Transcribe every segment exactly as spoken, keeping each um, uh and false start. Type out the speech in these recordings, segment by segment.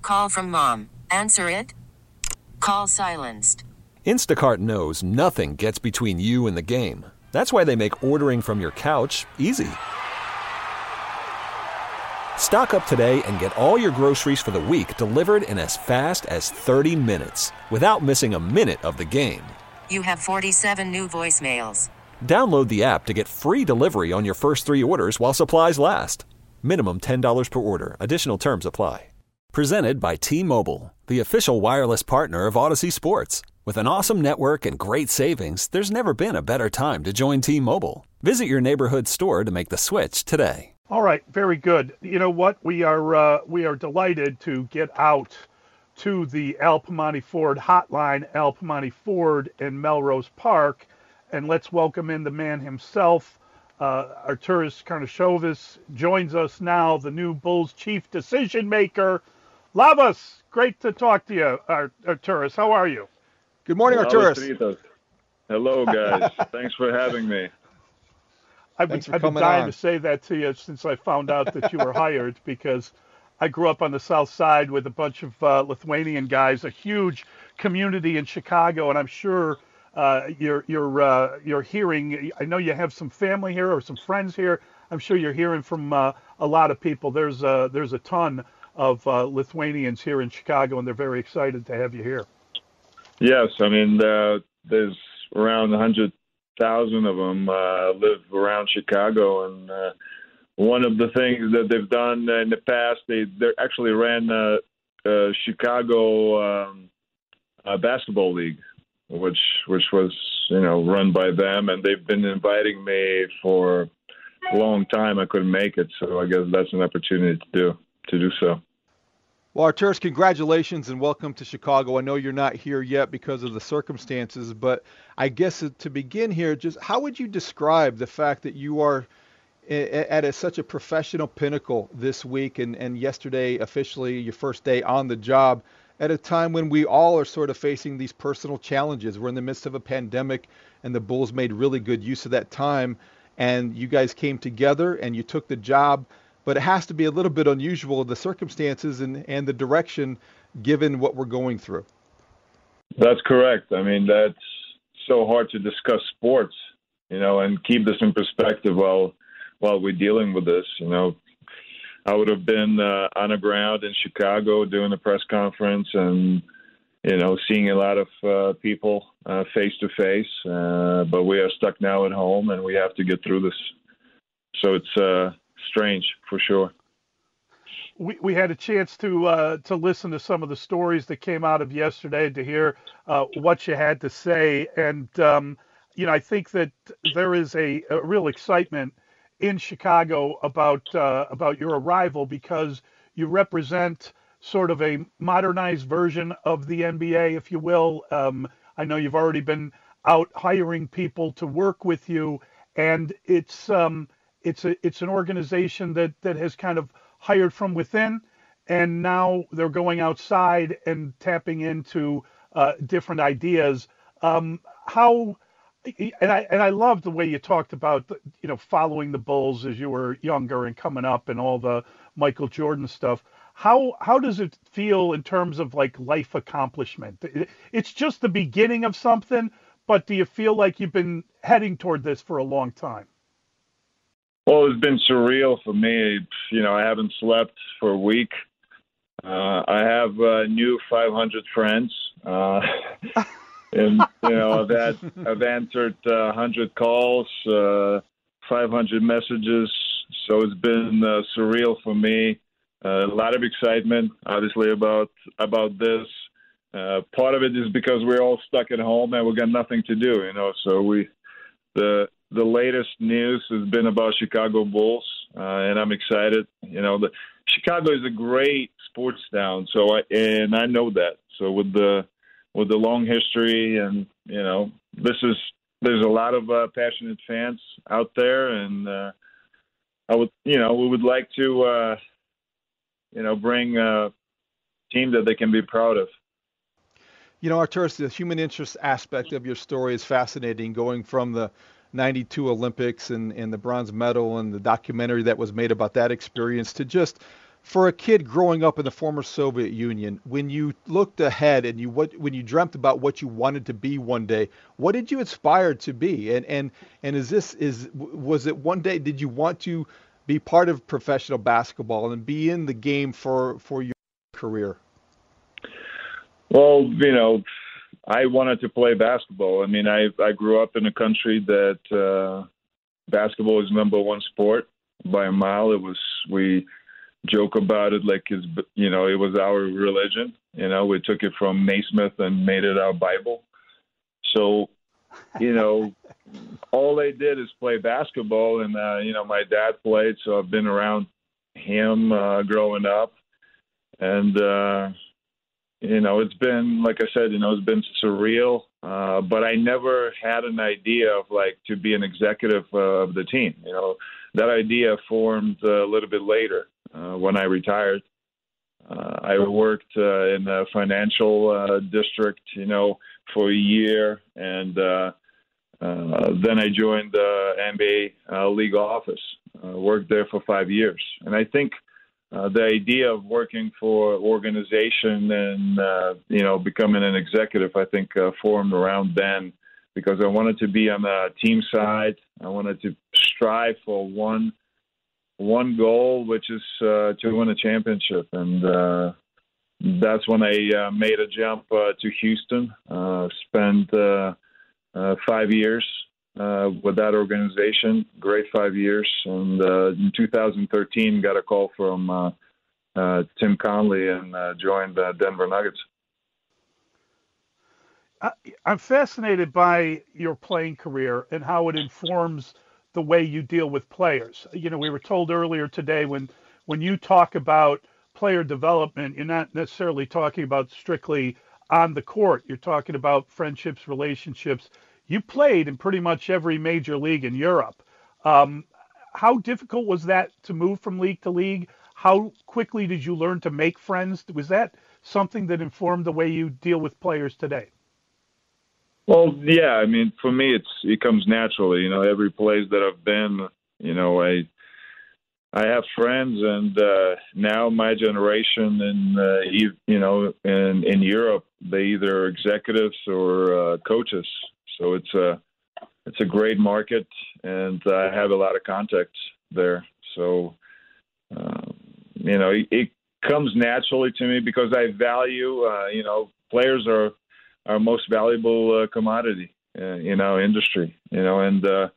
Call from mom. Answer it. Call silenced. Instacart knows nothing gets between you and the game. That's why they make ordering from your couch easy. Stock up today and get all your groceries for the week delivered in as fast as thirty minutes without missing a minute of the game. You have forty-seven new voicemails. Download the app to get free delivery on your first three orders while supplies last. Minimum ten dollars per order. Additional terms apply. Presented by T-Mobile, the official wireless partner of Odyssey Sports. With an awesome network and great savings, there's never been a better time to join T-Mobile. Visit your neighborhood store to make the switch today. All right, very good. You know what? We are uh, we are delighted to get out to the Al Piemonte Ford hotline, Al Piemonte Ford in Melrose Park, and let's welcome in the man himself. Uh, Arturas Karnisovas joins us now, the new Bulls chief decision maker. Lavas, great to talk to you, Arturas. How are you? Good morning, Arturas. Hello, guys. Thanks for having me. I've been, I've been dying on. to say that to you since I found out that you were hired, because I grew up on the South Side with a bunch of uh, Lithuanian guys, a huge community in Chicago, and I'm sure uh, you're you're uh, you're hearing. I know you have some family here or some friends here. I'm sure you're hearing from uh, a lot of people. There's uh, there's a ton of uh, Lithuanians here in Chicago, and they're very excited to have you here. Yes, I mean uh, there's around one hundred thousand of them uh, live around Chicago, and uh, one of the things that they've done in the past, they they actually ran uh, uh, Chicago um, uh, basketball league, which which was you know run by them, and they've been inviting me for a long time. I couldn't make it, so I guess that's an opportunity to do to do so. Well, Arturas, congratulations and welcome to Chicago. I know you're not here yet because of the circumstances, but I guess to begin here, just how would you describe the fact that you are at a, such a professional pinnacle this week and, and yesterday officially your first day on the job at a time when we all are sort of facing these personal challenges? We're in the midst of a pandemic, and the Bulls made really good use of that time, and you guys came together and you took the job. But it has to be a little bit unusual, the circumstances and, and the direction, given what we're going through. That's correct. I mean, that's so hard to discuss sports, you know, and keep this in perspective while while we're dealing with this. You know, I would have been uh, on the ground in Chicago doing a press conference and, you know, seeing a lot of uh, people uh, face to face. Uh, but we are stuck now at home, and we have to get through this. So it's uh, strange for sure. We we had a chance to uh, to listen to some of the stories that came out of yesterday, to hear uh, what you had to say, and um, you know I think that there is a, a real excitement in Chicago about uh, about your arrival, because you represent sort of a modernized version of the N B A, if you will. Um, I know you've already been out hiring people to work with you, and it's um, it's a it's an organization that that has kind of hired from within, and now they're going outside and tapping into uh, different ideas. Um, how and I and I love the way you talked about you know following the Bulls as you were younger and coming up and all the Michael Jordan stuff. How how does it feel in terms of like life accomplishment? It's just the beginning of something, but do you feel like you've been heading toward this for a long time? Well, it's been surreal for me. You know, I haven't slept for a week. Uh, I have uh, new five hundred friends, uh, and you know, I've had I've answered uh, one hundred calls, uh, five hundred messages. So it's been uh, surreal for me. Uh, a lot of excitement, obviously, about about this. Uh, part of it is because we're all stuck at home and we got nothing to do. You know, so we the. The latest news has been about Chicago Bulls, uh, and I'm excited. You know, the Chicago is a great sports town, so I, and I know that. So with the with the long history, and you know, this is there's a lot of uh, passionate fans out there, and uh, I would, you know, we would like to, uh, you know, bring a team that they can be proud of. You know, Arturas, the human interest aspect of your story is fascinating, going from the ninety-two Olympics and, and the bronze medal and the documentary that was made about that experience to just For a kid growing up in the former Soviet Union, when you looked ahead and you what when you dreamt about what you wanted to be one day, what did you aspire to be? And and and is this is was it one day did you want to be part of professional basketball and be in the game for for your career? Well, you know, I wanted to play basketball. I mean, I I grew up in a country that uh, basketball was number one sport by a mile. It was we. joke about it like it's, you know, it was our religion. You know, we took it from Naismith and made it our Bible. So, you know, all they did is play basketball. And, uh, you know, my dad played, so I've been around him uh, growing up. And, uh, you know, it's been, like I said, you know, it's been surreal. Uh, but I never had an idea of, like, to be an executive uh, of the team. You know, that idea formed uh, a little bit later. Uh, when I retired, uh, I worked uh, in the financial uh, district, you know, for a year, and uh, uh, then I joined the N B A uh, league office. Uh, worked there for five years, and I think uh, the idea of working for organization and uh, you know becoming an executive, I think, uh, formed around then because I wanted to be on the team side. I wanted to strive for one. one goal, which is uh, to win a championship. And uh, that's when I uh, made a jump uh, to Houston, uh, spent uh, uh, five years uh, with that organization, great five years. And uh, in two thousand thirteen, got a call from uh, uh, Tim Conley and uh, joined the Denver Nuggets. I'm fascinated by your playing career and how it informs the way you deal with players. You know, we were told earlier today when when you talk about player development, you're not necessarily talking about strictly on the court. You're talking about friendships, relationships. You played in pretty much every major league in Europe. Um, how difficult was that to move from league to league? How quickly did you learn to make friends? Was that something that informed the way you deal with players today? Well, yeah, I mean, for me, it's it comes naturally. You know, every place that I've been, you know, I I have friends, and uh, now my generation, and uh, you, you know, in in Europe, they either are executives or uh, coaches. So it's a it's a great market, and I have a lot of contacts there. So uh, you know, it, it comes naturally to me because I value, uh, you know, players are. Our most valuable uh, commodity, uh, in our industry, you know, and uh,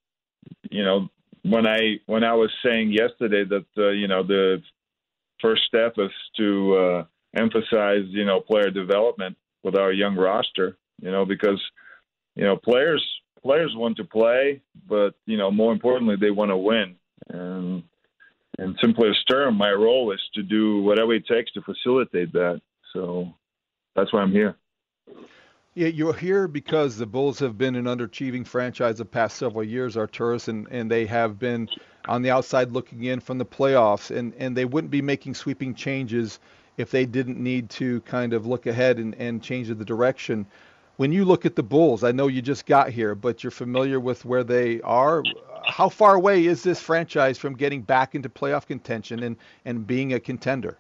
you know when I when I was saying yesterday that uh, you know the first step is to uh, emphasize you know player development with our young roster, you know, because you know players players want to play, but you know more importantly they want to win, and in simplest term, my role is to do whatever it takes to facilitate that. So that's why I'm here. Yeah, you're here because the Bulls have been an underachieving franchise the past several years, Arturas, and, and they have been on the outside looking in from the playoffs, and, and they wouldn't be making sweeping changes if they didn't need to kind of look ahead and, and change the direction. When you look at the Bulls, I know you just got here, but you're familiar with where they are. How far away is this franchise from getting back into playoff contention and, and being a contender?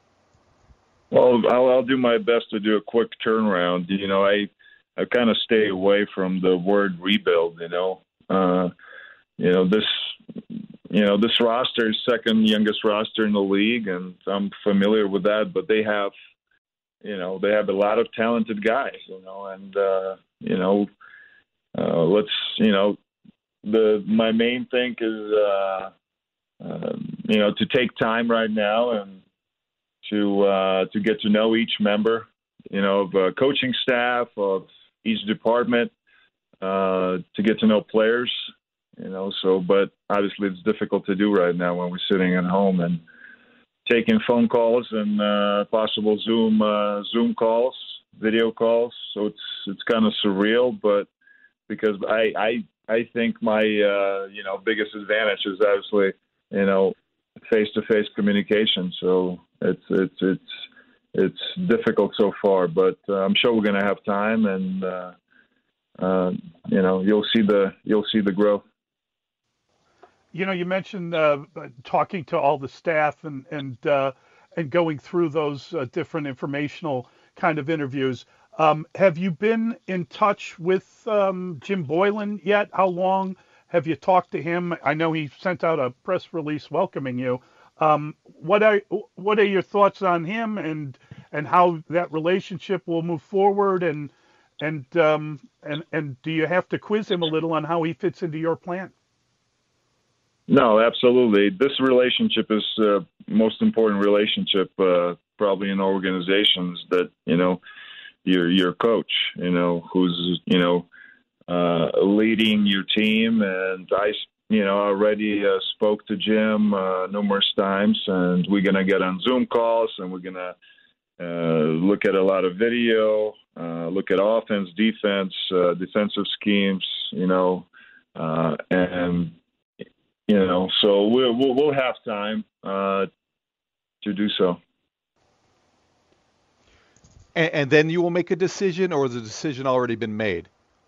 Well, I'll, I'll do my best to do a quick turnaround. You know, I I kind of stay away from the word rebuild. You know, uh, you know this, you know this roster is second youngest roster in the league, and I'm familiar with that. But they have, you know, they have a lot of talented guys. You know, and uh, you know, uh, let's, you know, the my main thing is, uh, uh, you know, to take time right now and to uh, to get to know each member, you know, of uh, coaching staff, of each department, uh, to get to know players, you know. So, but obviously it's difficult to do right now when we're sitting at home and taking phone calls and uh, possible Zoom uh, Zoom calls, video calls. So it's it's kind of surreal, but because I I I think my uh, you know biggest advantage is obviously you know face-to-face communication. So it's it's it's it's difficult so far, but uh, I'm sure we're going to have time, and uh, uh, you know you'll see the you'll see the growth. You know, you mentioned uh, talking to all the staff, and and uh, and going through those uh, different informational kind of interviews. Um, have you been in touch with um, Jim Boylan yet? How long have you talked to him? I know he sent out a press release welcoming you. Um, what are what are your thoughts on him and and how that relationship will move forward? And and um, and and do you have to quiz him a little on how he fits into your plan? No, absolutely. This relationship is uh, most important relationship uh, probably in organizations that, you know, your your coach, you know, who's, you know, uh, leading your team. And I, you know, already uh, spoke to Jim uh, numerous times, and we're going to get on Zoom calls, and we're going to uh, look at a lot of video, uh, look at offense, defense, uh, defensive schemes, you know, uh, and, you know, so we'll, we'll, we'll have time uh, to do so. And, and then you will make a decision, or has the decision already been made?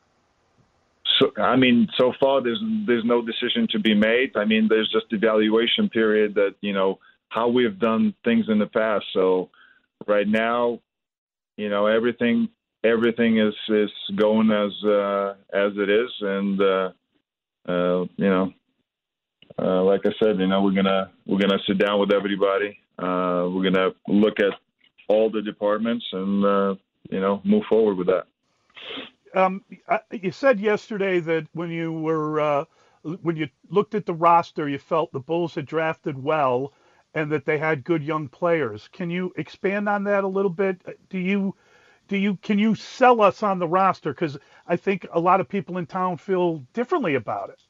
So, I mean, so far there's there's no decision to be made. I mean, there's just evaluation period that, you know, how we've done things in the past. So right now, you know, everything everything is, is going as uh, as it is, and uh, uh, you know. Uh, like I said, you know, we're gonna we're gonna sit down with everybody. Uh, we're gonna look at all the departments and uh, you know, move forward with that. Um, you said yesterday that when you were uh, when you looked at the roster, you felt the Bulls had drafted well and that they had good young players. Can you expand on that a little bit? Do you do you can you sell us on the roster? Because I think a lot of people in town feel differently about it.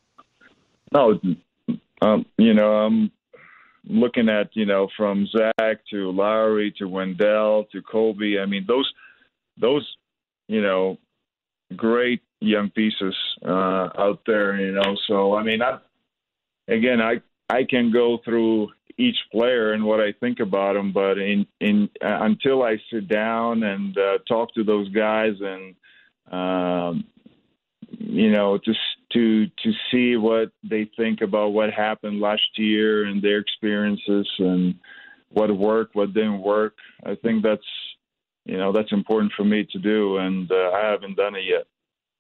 No, um, you know, I'm looking at, you know, from Zach to Lowry to Wendell to Kobe. I mean, those, those, you know, great young pieces uh, out there, you know. So, I mean, I, again, I, I can go through each player and what I think about them, but in, in uh, until I sit down and uh, talk to those guys and, um, you know, just to to see what they think about what happened last year and their experiences and what worked, what didn't work. I think that's, you know, that's important for me to do, and uh, I haven't done it yet.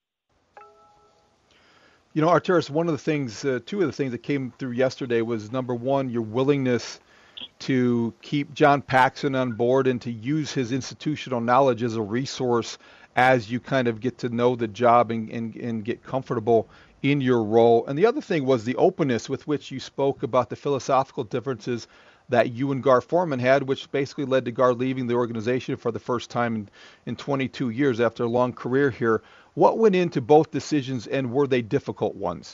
You know, Arturas, one of the things, uh, two of the things that came through yesterday was, number one, your willingness to keep John Paxson on board and to use his institutional knowledge as a resource as you kind of get to know the job and, and, and get comfortable in your role. And the other thing was the openness with which you spoke about the philosophical differences that you and Gar Forman had, which basically led to Gar leaving the organization for the first time in, in twenty-two years after a long career here. What went into both decisions, and were they difficult ones?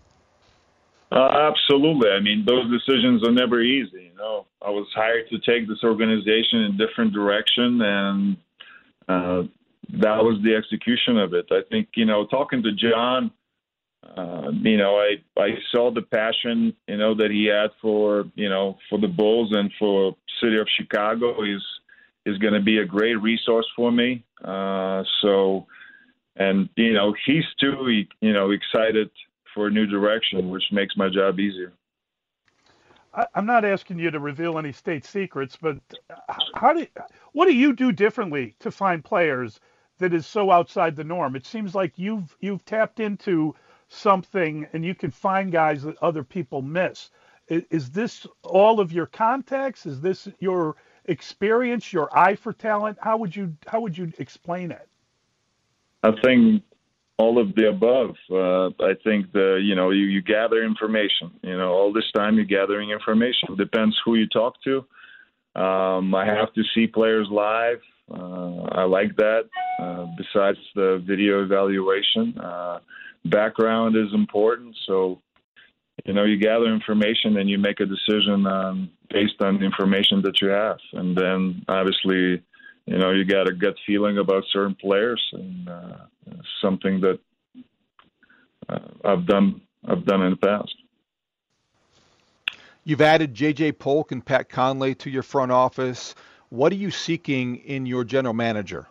Uh, absolutely. I mean, those decisions are never easy. You know, I was hired to take this organization in a different direction, and uh, that was the execution of it. I think, you know, talking to John, uh, you know, I, I saw the passion, you know, that he had for, you know, for the Bulls and for city of Chicago. Is is going to be a great resource for me. Uh, so, and, you know, he's too, you know, excited for a new direction, which makes my job easier. I, I'm not asking you to reveal any state secrets, but how do, what do you do differently to find players that is so outside the norm? It seems like you've you've tapped into something and you can find guys that other people miss. Is, is this all of your contacts? Is this your experience, your eye for talent? How would you how would you explain it? I think all of the above. Uh, I think the you know you, you gather information. You know, all this time you're gathering information. Depends who you talk to. Um, I have to see players live. Uh, I like that. Uh, besides the video evaluation, uh, background is important. So, you know, you gather information and you make a decision um, based on the information that you have. And then, obviously, you know, you got a gut feeling about certain players, and uh, something that uh, I've done. I've done in the past. You've added J J Polk and Pat Conley to your front office. What are you seeking in your general manager?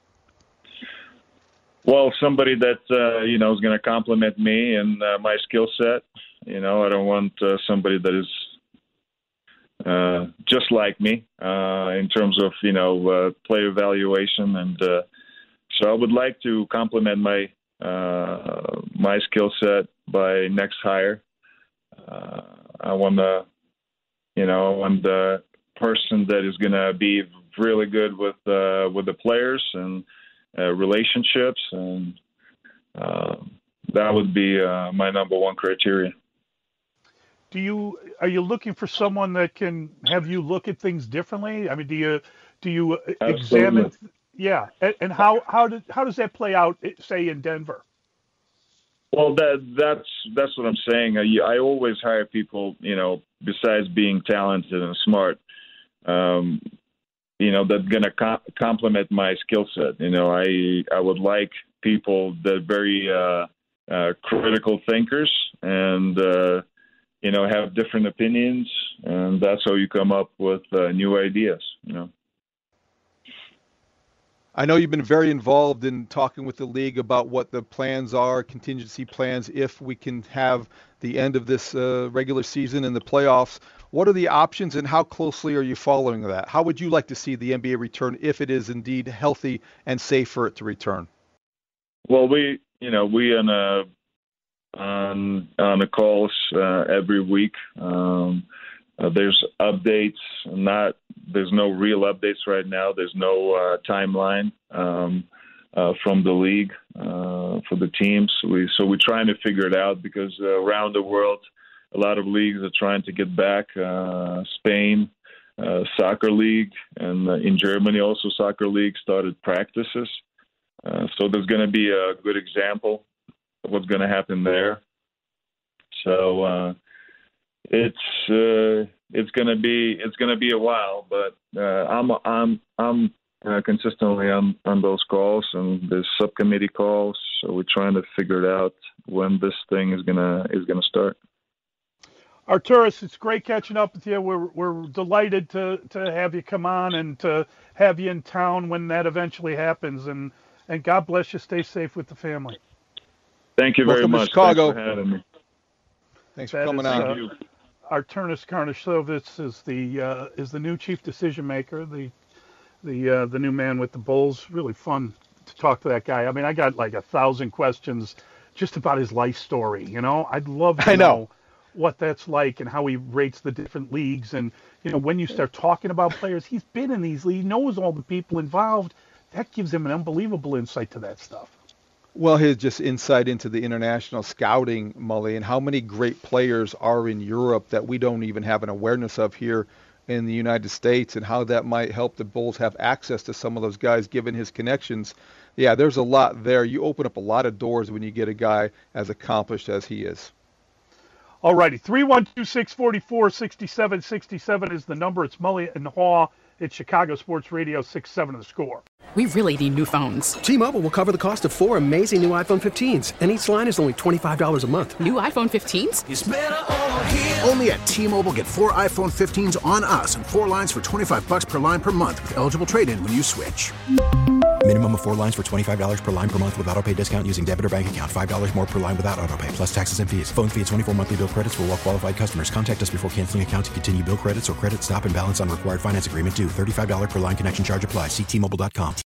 Well, somebody that, uh, you know, is going to complement me and uh, my skill set. You know, I don't want uh, somebody that is uh, just like me uh, in terms of, you know, uh, player evaluation. And uh, so I would like to complement my uh, my skill set by next hire. Uh, I want to, you know, I want the person that is going to be really good with uh, with the players and uh, relationships, and uh, that would be uh, my number one criteria. Do you are you looking for someone that can have you look at things differently? I mean, do you do you Absolutely. examine? Yeah, and, and how how did how does that play out, say, in Denver? Well, that that's that's what I'm saying. I, I always hire people, you know, besides being talented and smart, um, you know, that's going to com- complement my skill set. You know, I I would like people that are very uh, uh, critical thinkers and, uh, you know, have different opinions. And that's how you come up with uh, new ideas, you know. I know you've been very involved in talking with the league about what the plans are, contingency plans, if we can have the end of this uh, regular season and the playoffs. What are the options, and how closely are you following that? How would you like to see the N B A return if it is indeed healthy and safe for it to return? Well, we, you know, we on a on on the calls uh, every week. Um, uh, there's updates, not there's no real updates right now. There's no uh, timeline um, uh, from the league uh, for the teams. We so we're trying to figure it out because uh, around the world, a lot of leagues are trying to get back. Uh, Spain, uh, soccer league, and uh, in Germany also soccer league started practices. Uh, so there's going to be a good example of what's going to happen there. So uh, it's uh, it's going to be it's going to be a while, but uh, I'm I'm I'm uh, consistently on, on those calls and the subcommittee calls. So we're trying to figure it out when this thing is gonna is gonna start. Arturas, it's great catching up with you. We're we're delighted to, to have you come on and to have you in town when that eventually happens. And, and God bless you. Stay safe with the family. Thank you very Welcome much. to Chicago. Thanks for having me. Thanks for That coming is, on. uh, Thank you. Arturas Karnisovas is the uh, is the new chief decision maker, the the uh, the new man with the Bulls. Really fun to talk to that guy. I mean, I got like a thousand questions just about his life story. You know, I'd love to I know. know what that's like and how he rates the different leagues. And you know, when you start talking about players, he's been in these leagues, he knows all the people involved. That gives him an unbelievable insight to that stuff. Well, his just insight into the international scouting, Mully, and how many great players are in Europe that we don't even have an awareness of here in the United States, and how that might help the Bulls have access to some of those guys given his connections. Yeah, there's a lot there. You open up a lot of doors when you get a guy as accomplished as he is. All righty, three one two, six four four, six seven six seven is the number. It's Mully and Haw. It's Chicago Sports Radio six seven of The Score. We really need new phones. T-Mobile will cover the cost of four amazing new iPhone fifteens, and each line is only twenty-five dollars a month. New iPhone fifteens? It's better over here. Only at T-Mobile, get four iPhone fifteens on us and four lines for twenty-five bucks per line per month with eligible trade-in when you switch. Minimum of four lines for twenty-five dollars per line per month with autopay discount using debit or bank account. five dollars more per line without autopay, plus taxes and fees. Phone fee at twenty-four monthly bill credits for well-qualified customers. Contact us before canceling account to continue bill credits or credit stop and balance on required finance agreement due. thirty-five dollars per line connection charge applies. See T Mobile dot com.